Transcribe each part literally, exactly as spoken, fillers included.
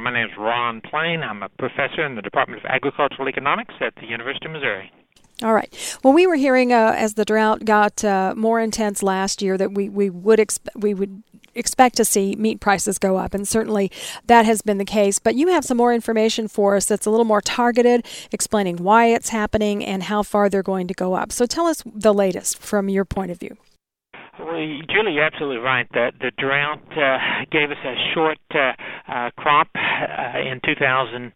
My name is Ron Plain. I'm a professor in the Department of Agricultural Economics at the University of Missouri. All right. Well, we were hearing uh, as the drought got uh, more intense last year that we we would exp- we would expect to see meat prices go up, and certainly that has been the case. But you have some more information for us that's a little more targeted, explaining why it's happening and how far they're going to go up. So tell us the latest from your point of view. Well, Julie, you're absolutely right. The, the drought uh, gave us a short uh, uh, crop uh, in two thousand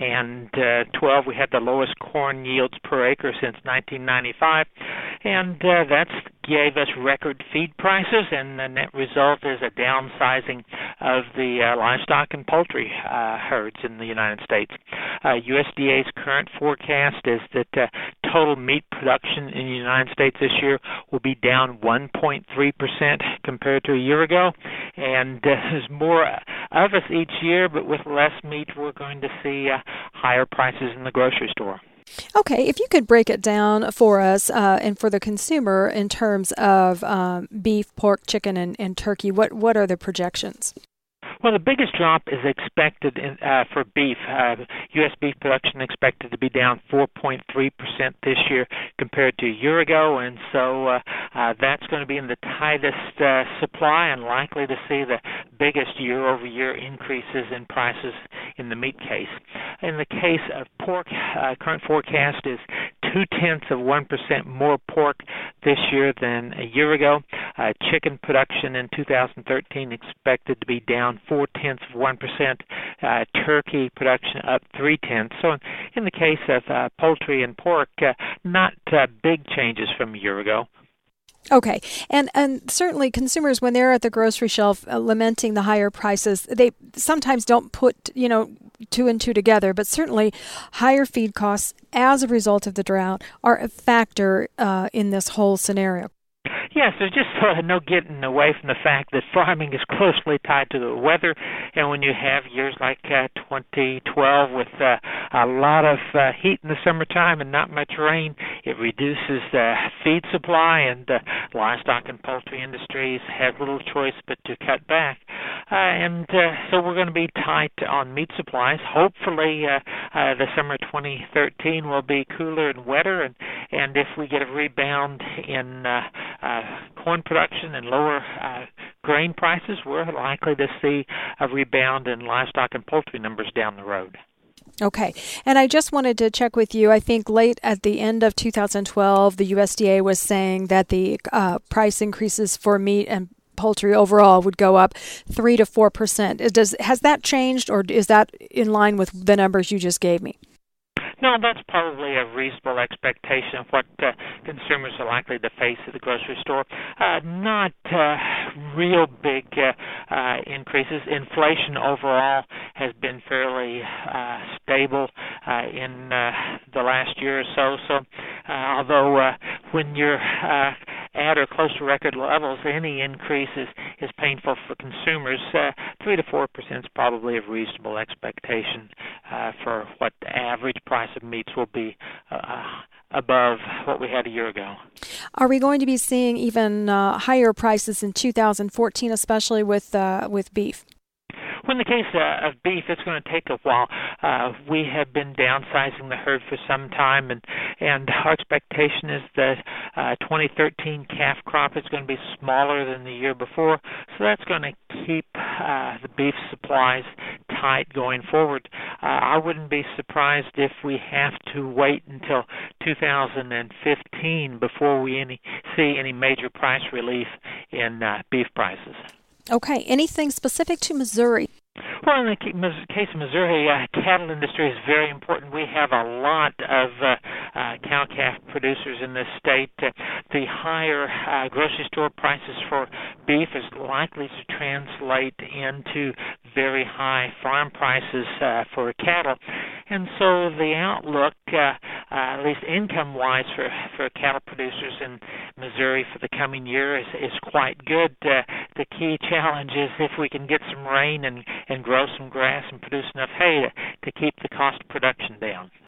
twelve. We had the lowest corn yields per acre since nineteen ninety-five, and uh, that's gave us record feed prices, and the net result is a downsizing of the uh, livestock and poultry uh, herds in the United States. Uh, U S D A's current forecast is that uh, total meat production in the United States this year will be down one point three percent compared to a year ago, and uh, there's more of us each year, but with less meat, we're going to see uh, higher prices in the grocery store. Okay, if you could break it down for us uh, and for the consumer in terms of um, beef, pork, chicken, and, and turkey, what, what are the projections? Well, the biggest drop is expected in, uh, for beef. Uh, U S beef production expected to be down four point three percent this year compared to a year ago, and so uh, uh, that's going to be in the tightest uh, supply and likely to see the biggest year-over-year increases in prices in the meat case. In the case of pork, uh, current forecast is two-tenths of one percent more pork this year than a year ago. Uh, chicken production in two thousand thirteen expected to be down four-tenths of one percent. Uh, turkey production up three-tenths. So in the case of uh, poultry and pork, uh, not uh, big changes from a year ago. Okay, and and certainly consumers, when they're at the grocery shelf uh, lamenting the higher prices, they sometimes don't put, you know, two and two together, but certainly higher feed costs as a result of the drought are a factor uh, in this whole scenario. Yes, there's just sort of no getting away from the fact that farming is closely tied to the weather, and when you have years like uh, twenty twelve with uh, a lot of uh, heat in the summertime and not much rain, it reduces the feed supply, and uh, livestock and poultry industries have little choice but to cut back. Uh, and uh, so we're going to be tight on meat supplies. Hopefully uh, uh, the summer twenty thirteen will be cooler and wetter, and, and if we get a rebound in uh, uh, corn production and lower uh, grain prices, we're likely to see a rebound in livestock and poultry numbers down the road. Okay. And I just wanted to check with you. I think late at the end of two thousand twelve, the U S D A was saying that the uh, price increases for meat and poultry overall would go up three to four percent. Does has that changed, or is that in line with the numbers you just gave me? No, that's probably a reasonable expectation of what uh, consumers are likely to face at the grocery store. Uh, not uh, real big uh, uh, increases. Inflation overall has been fairly uh, stable uh, in uh, the last year or so. So, uh, although uh, when you're uh, at or close to record levels, any increase is, is painful for consumers. Uh, three to four percent is probably a reasonable expectation uh, for what the average price of meats will be uh, above what we had a year ago. Are we going to be seeing even uh, higher prices in two thousand fourteen, especially with uh, with beef? Well, in the case uh, of beef, it's going to take a while. Uh, we have been downsizing the herd for some time, and, and our expectation is that uh, twenty thirteen calf crop is going to be smaller than the year before, so that's going to keep uh, the beef supplies tight going forward. Uh, I wouldn't be surprised if we have to wait until two thousand fifteen before we any, see any major price relief in uh, beef prices. Okay. Anything specific to Missouri? Well, in the case of Missouri, uh, cattle industry is very important. We have a lot of uh, uh, cow-calf producers in this state. Uh, the higher uh, grocery store prices for beef is likely to translate into very high farm prices uh, for cattle. And so the outlook, uh, uh, at least income-wise for, for cattle producers in Missouri for the coming year is, is quite good. Uh, the key challenge is if we can get some rain and, and grow some grass and produce enough hay to, to keep the cost of production down.